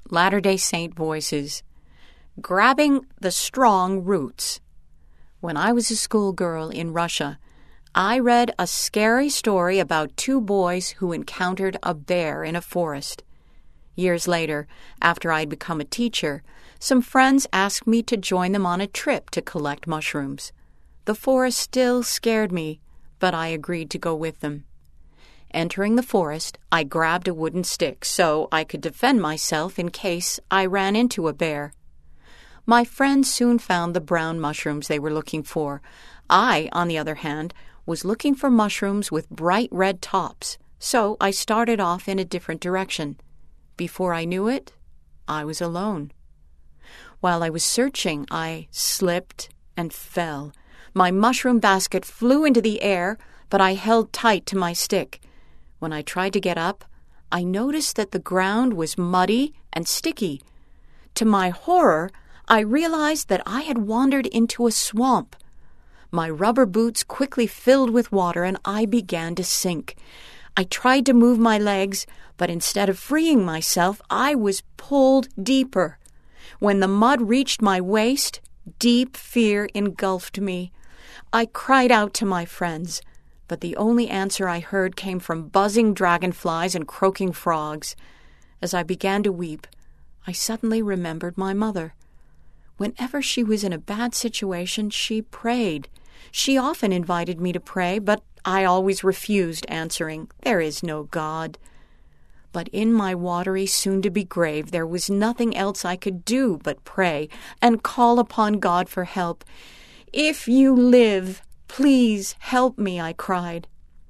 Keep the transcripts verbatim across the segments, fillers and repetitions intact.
Latter-day Saint Voices. Grabbing the Strong Roots. When I was a schoolgirl in Russia, I read a scary story about two boys who encountered a bear in a forest. Years later, after I'd become a teacher, some friends asked me to join them on a trip to collect mushrooms. The forest still scared me, but I agreed to go with them. Entering the forest, I grabbed a wooden stick so I could defend myself in case I ran into a bear. My friends soon found the brown mushrooms they were looking for. I, on the other hand, was looking for mushrooms with bright red tops, so I started off in a different direction. Before I knew it, I was alone. While I was searching, I slipped and fell. My mushroom basket flew into the air, but I held tight to my stick. When I tried to get up, I noticed that the ground was muddy and sticky. To my horror, I realized that I had wandered into a swamp. My rubber boots quickly filled with water and I began to sink. I tried to move my legs, but instead of freeing myself, I was pulled deeper. When the mud reached my waist, deep fear engulfed me. I cried out to my friends, but the only answer I heard came from buzzing dragonflies and croaking frogs. As I began to weep, I suddenly remembered my mother. Whenever she was in a bad situation, she prayed. She often invited me to pray, but I always refused, answering, "There is no God." But in my watery, soon-to-be grave, there was nothing else I could do but pray and call upon God for help. "If you live, please help me," I cried.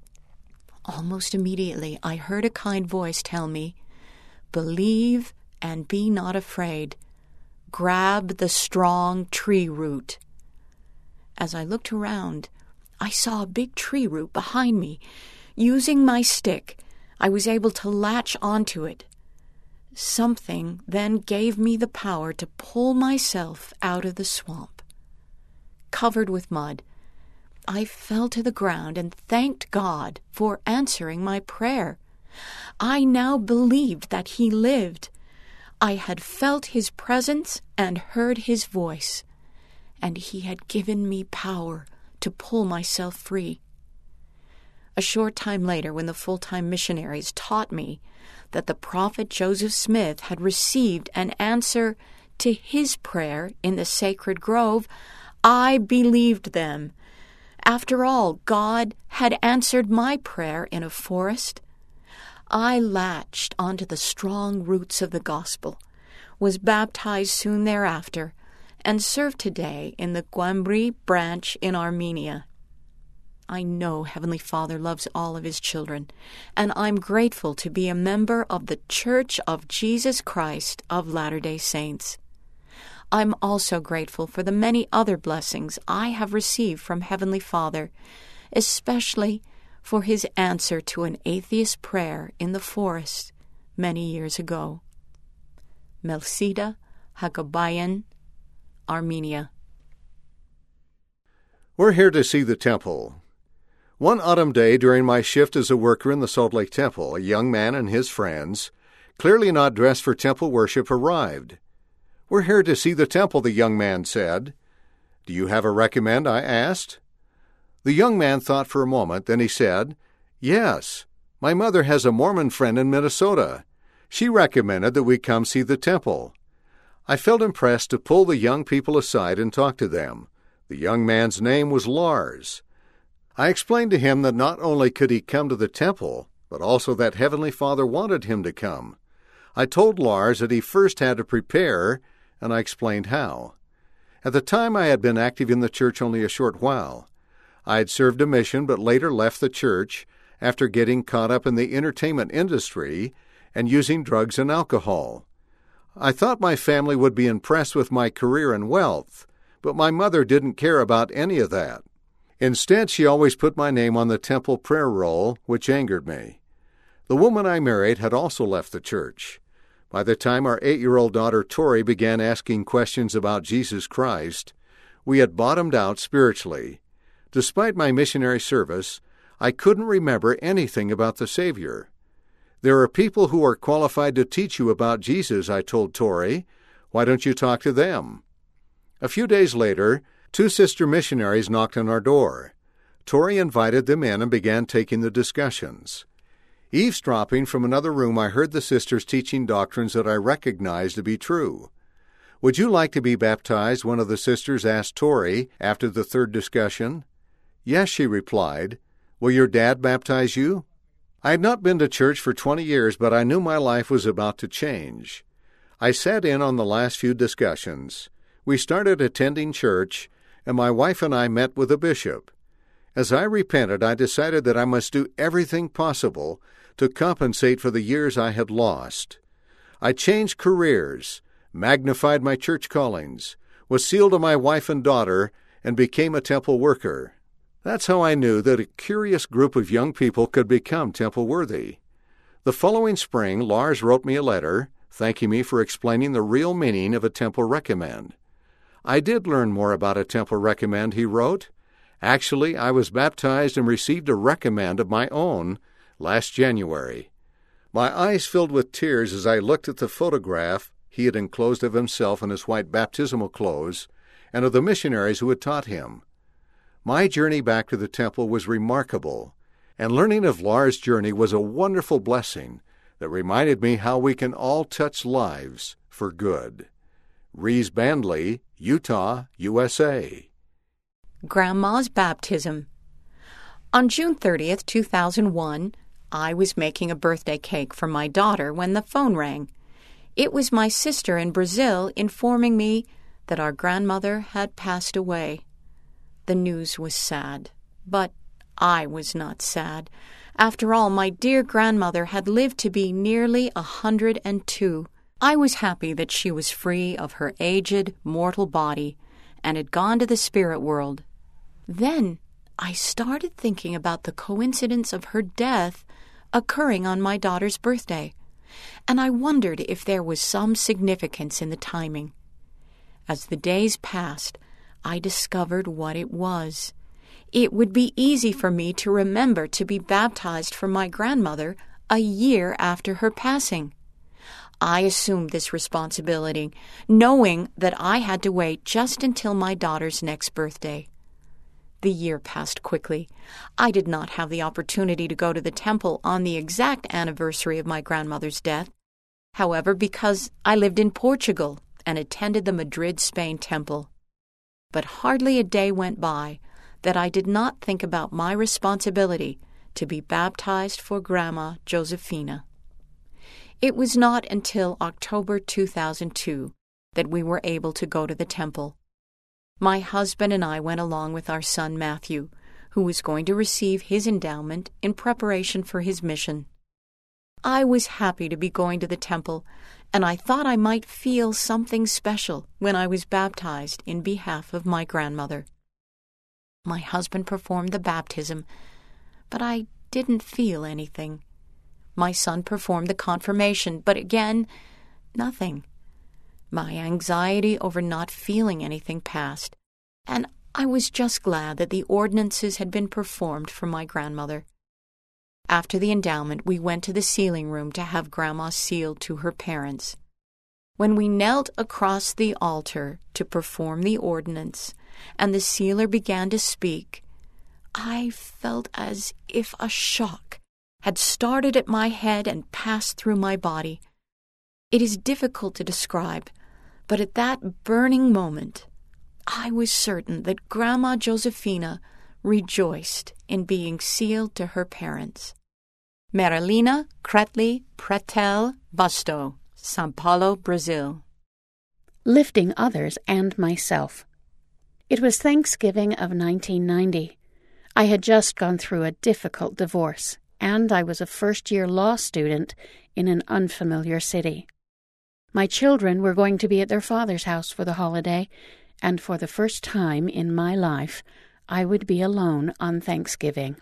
Almost immediately, I heard a kind voice tell me, "Believe and be not afraid. Grab the strong tree root." As I looked around, I saw a big tree root behind me. Using my stick, I was able to latch onto it. Something then gave me the power to pull myself out of the swamp. Covered with mud, I fell to the ground and thanked God for answering my prayer. I now believed that He lived. I had felt His presence and heard His voice, and He had given me power to pull myself free. A short time later, when the full-time missionaries taught me that the prophet Joseph Smith had received an answer to his prayer in the sacred grove, I believed them. After all, God had answered my prayer in a forest. I latched onto the strong roots of the gospel, was baptized soon thereafter, and serve today in the Gyumri branch in Armenia. I know Heavenly Father loves all of His children, and I'm grateful to be a member of the Church of Jesus Christ of Latter-day Saints. I'm also grateful for the many other blessings I have received from Heavenly Father, especially for His answer to an atheist prayer in the forest many years ago. Melsida Hakabayan, Armenia. We're here to see the temple. One autumn day during my shift as a worker in the Salt Lake Temple, a young man and his friends, clearly not dressed for temple worship, arrived. "We're here to see the temple," the young man said. "Do you have a recommend?" I asked. The young man thought for a moment, then he said, "Yes, my mother has a Mormon friend in Minnesota. She recommended that we come see the temple." I felt impressed to pull the young people aside and talk to them. The young man's name was Lars. I explained to him that not only could he come to the temple, but also that Heavenly Father wanted him to come. I told Lars that he first had to prepare, and I explained how. At the time, I had been active in the church only a short while. I had served a mission but later left the church after getting caught up in the entertainment industry and using drugs and alcohol. I thought my family would be impressed with my career and wealth, but my mother didn't care about any of that. Instead, she always put my name on the temple prayer roll, which angered me. The woman I married had also left the church. By the time our eight-year-old daughter Tori began asking questions about Jesus Christ, we had bottomed out spiritually. Despite my missionary service, I couldn't remember anything about the Savior. "There are people who are qualified to teach you about Jesus," I told Tori. "Why don't you talk to them?" A few days later, two sister missionaries knocked on our door. Tori invited them in and began taking the discussions. Eavesdropping from another room, I heard the sisters teaching doctrines that I recognized to be true. "Would you like to be baptized?" one of the sisters asked Tori after the third discussion. "Yes," she replied. "Will your dad baptize you?" I had not been to church for twenty years, but I knew my life was about to change. I sat in on the last few discussions. We started attending church, and my wife and I met with a bishop. As I repented, I decided that I must do everything possible to compensate for the years I had lost. I changed careers, magnified my church callings, was sealed to my wife and daughter, and became a temple worker. That's how I knew that a curious group of young people could become temple-worthy. The following spring, Lars wrote me a letter, thanking me for explaining the real meaning of a temple recommend. I did learn more about a temple recommend, he wrote. Actually, I was baptized and received a recommend of my own last January. My eyes filled with tears as I looked at the photograph he had enclosed of himself in his white baptismal clothes and of the missionaries who had taught him. My journey back to the temple was remarkable, and learning of Lars' journey was a wonderful blessing that reminded me how we can all touch lives for good. Rees Bandley, Utah, U S A. Grandma's baptism. On June thirtieth, two thousand one, I was making a birthday cake for my daughter when the phone rang. It was my sister in Brazil informing me that our grandmother had passed away. The news was sad, but I was not sad. After all, my dear grandmother had lived to be nearly a hundred and two. I was happy that she was free of her aged, mortal body and had gone to the spirit world. Then I started thinking about the coincidence of her death occurring on my daughter's birthday, and I wondered if there was some significance in the timing. As the days passed, I discovered what it was. It would be easy for me to remember to be baptized for my grandmother a year after her passing. I assumed this responsibility, knowing that I had to wait just until my daughter's next birthday. The year passed quickly. I did not have the opportunity to go to the temple on the exact anniversary of my grandmother's death. However, because I lived in Portugal and attended the Madrid, Spain temple. But hardly a day went by that I did not think about my responsibility to be baptized for Grandma Josefina. It was not until October two thousand two that we were able to go to the temple. My husband and I went along with our son Matthew, who was going to receive his endowment in preparation for his mission. I was happy to be going to the temple, and I thought I might feel something special when I was baptized in behalf of my grandmother. My husband performed the baptism, but I didn't feel anything. My son performed the confirmation, but again, nothing. My anxiety over not feeling anything passed, and I was just glad that the ordinances had been performed for my grandmother. After the endowment, we went to the sealing room to have Grandma sealed to her parents. When we knelt across the altar to perform the ordinance, and the sealer began to speak, I felt as if a shock had started at my head and passed through my body. It is difficult to describe, but at that burning moment, I was certain that Grandma Josefina rejoiced in being sealed to her parents. Marilena Cretli Pretel Busto, São Paulo, Brazil. Lifting others and myself. It was Thanksgiving of nineteen ninety. I had just gone through a difficult divorce, and I was a first-year law student in an unfamiliar city. My children were going to be at their father's house for the holiday, and for the first time in my life, I would be alone on Thanksgiving.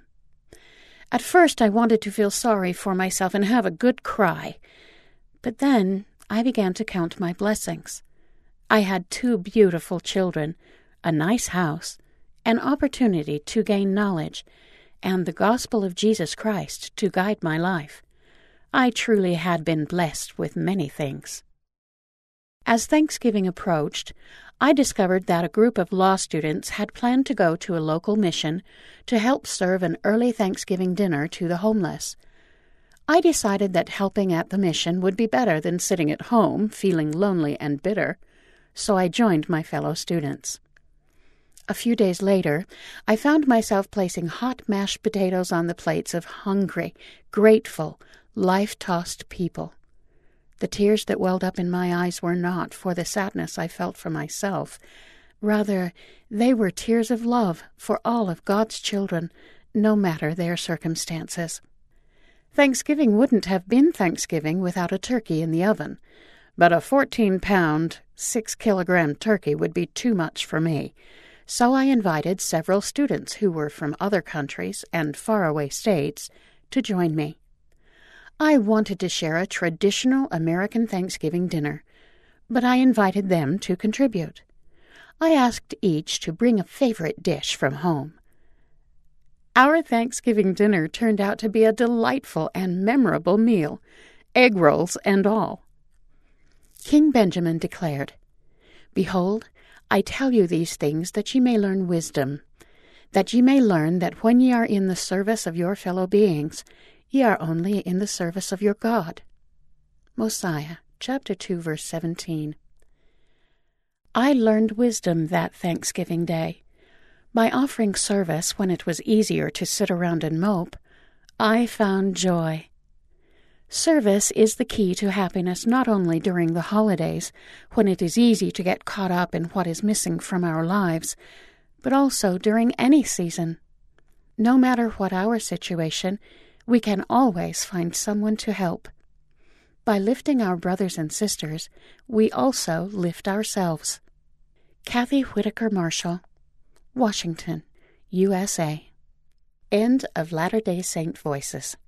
At first I wanted to feel sorry for myself and have a good cry, but then I began to count my blessings. I had two beautiful children, a nice house, an opportunity to gain knowledge, and the gospel of Jesus Christ to guide my life. I truly had been blessed with many things. As Thanksgiving approached, I discovered that a group of law students had planned to go to a local mission to help serve an early Thanksgiving dinner to the homeless. I decided that helping at the mission would be better than sitting at home feeling lonely and bitter, so I joined my fellow students. A few days later, I found myself placing hot mashed potatoes on the plates of hungry, grateful, life-tossed people. The tears that welled up in my eyes were not for the sadness I felt for myself. Rather, they were tears of love for all of God's children, no matter their circumstances. Thanksgiving wouldn't have been Thanksgiving without a turkey in the oven, but a fourteen-pound, six-kilogram turkey would be too much for me, so I invited several students who were from other countries and faraway states to join me. I wanted to share a traditional American Thanksgiving dinner, but I invited them to contribute. I asked each to bring a favorite dish from home. Our Thanksgiving dinner turned out to be a delightful and memorable meal, egg rolls and all. King Benjamin declared, "Behold, I tell you these things that ye may learn wisdom, that ye may learn that when ye are in the service of your fellow beings, ye are only in the service of your God." Mosiah, chapter two, verse seventeen. I learned wisdom that Thanksgiving Day. By offering service when it was easier to sit around and mope, I found joy. Service is the key to happiness not only during the holidays, when it is easy to get caught up in what is missing from our lives, but also during any season. No matter what our situation, we can always find someone to help. By lifting our brothers and sisters, we also lift ourselves. Kathy Whitaker Marshall, Washington, U S A. End of Latter-day Saint Voices.